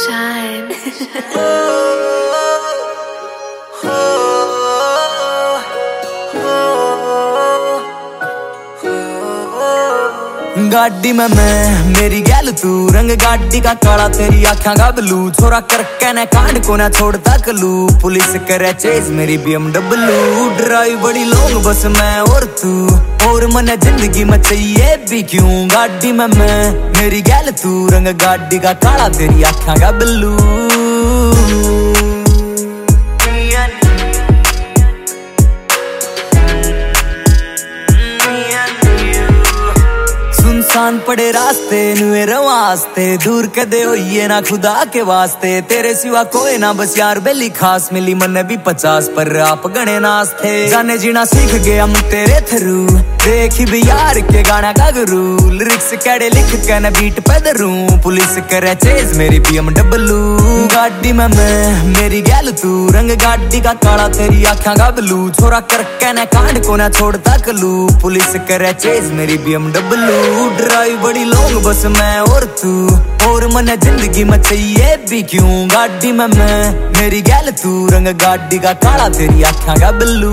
Shine. गाड़ी में मैं मेरी गैल तू, रंग गाड़ी का काला तेरी आँखें का ब्लू, छोरा करके न कांड को ना छोड़ता कलू, पुलिस करे चेज मेरी BMW, ड्राइव बड़ी लॉन्ग बस मैं और तू, और मन जिंदगी में चाहिए भी क्यों। गाड़ी में मैं मेरी गैल तू, रंग गाड़ी का काला तेरी आँखें का ब्लू। सुनसान पड़े रास्ते नुए रवास्ते, दूर कदे होइए ना खुदा के वास्ते, तेरे सिवा कोई ना बस यार बेली खास मिली मन भी 50 पर आप गणे नास्ते, जाने जीना सीख गया हम तेरे थरू, देखी भी यार के गाना का गुरु, लिरिक्स कड़े लिख के न बीट पे दरूं, पुलिस करे चेज मेरी BMW। गाड़ी में मैं मेरी गैल तू, रंग गाड़ी का काला तेरी आँखें का ब्लू, छोरा करके न कांड को ना छोड़ता कलू, पुलिस करे चेज मेरी BMW, ड्राइव बड़ी लॉन्ग बस मैं और तू, और मन जिंदगी में चाहिए भी क्यों। गाड़ी में मैं मेरी गैल तू, रंग गाड़ी का काला तेरी आँखें का ब्लू।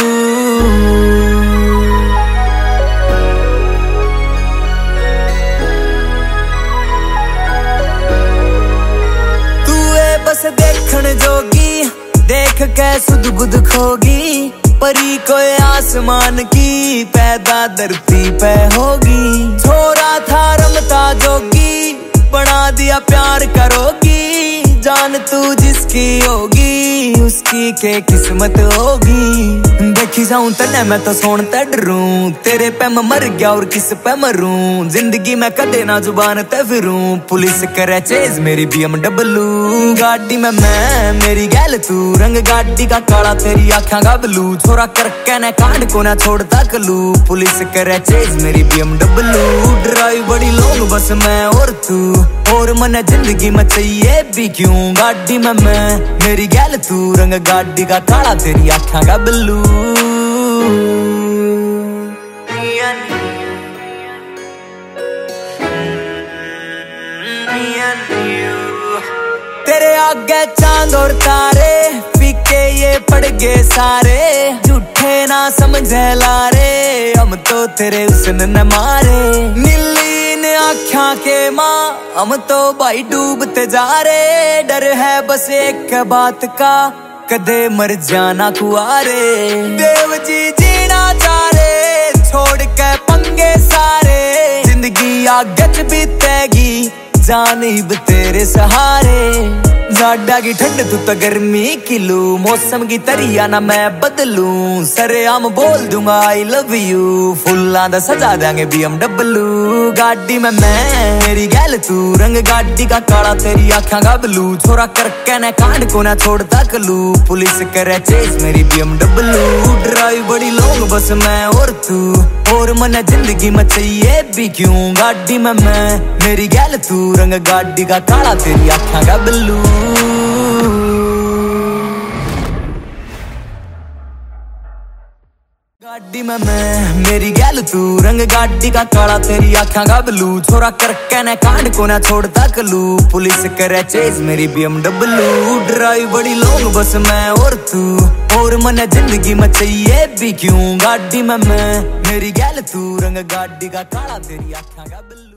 तू है बस देखण जोगी, देख के सुध बुध खोगी, परी कोई आसमान की पैदा धरती पे होगी, छोरा था रमता जोगी, बना दिया प्यार करोगी, जान तू जिसकी होगी उसकी के किस्मत होगी। देखी जाऊं तने मैं तो सोन ते डरूं, तेरे पे मैं मर गया और किस पे मरूं, जिंदगी में कदे ना जुबान ते फिरूं, पुलिस करे चेज मेरी BMW। गाड़ी में मैं मेरी गैल तू, रंग गाड़ी का काला तेरी आँखें का ब्लू, छोरा करके न कांड को ना छोड़ता कलू, पुलिस करे चेज मेरी BMW, ड्राइव बड़ी लॉन्ग बस मैं और तू, और मन जिंदगी में चाहिए भी क्यों। गाड़ी में मैं मेरी गैल तू, रंग गाड़ी का काला तेरी आँखें का ब्लू। तेरे आगे चांद और तारे फीके ये पड़ गए सारे, झूठे ना समझे लारे, हम तो तेरे हुस्न न मारे, नीली इन आँखों के माँ हम तो भाई डूबते जा रे, डर है बस एक बात का कदे मर जाना कुआरे, देव जी जीना चाह रे छोड़ के पंगे सारे, जिंदगी आगे च बीतेगी जान इब तेरे सहारे, जाडा की ठंड तू तो गर्मी किलू, मौसम की तरिया ना मैं बदलूं, सरे आम बोल दूंगा I love you, फुल्लां दा सजा देंगे BMW। गाड़ी में मैं मेरी गैल तू, रंग गाड़ी का काला तेरी आँखें का ब्लू, छोरा करके न कांड को ना छोड़ता कलू, पुलिस करे चेज मेरी BMW, ड्राइव बड़ी लॉन्ग बस मैं और तू, और मन जिंदगी में चाहिए भी क्यों। गाड़ी में मैं मेरी गैल तू, रंग गाड़ी का काला तेरी आँखें का ब्लू। गाड़ी में मैं मेरी गैल तू, रंग गाड़ी का काला तेरी आँखें का ब्लू, छोरा करके न कांड को ना छोड़ता कलू, पुलिस करे चेज मेरी BMW, ड्राइव बड़ी लॉन्ग बस मैं और तू, और मन जिंदगी में चाहिए भी क्यों। गाड़ी में मैं मेरी गैल तू, रंग गाड़ी का काला तेरी आँखें का ब्लू।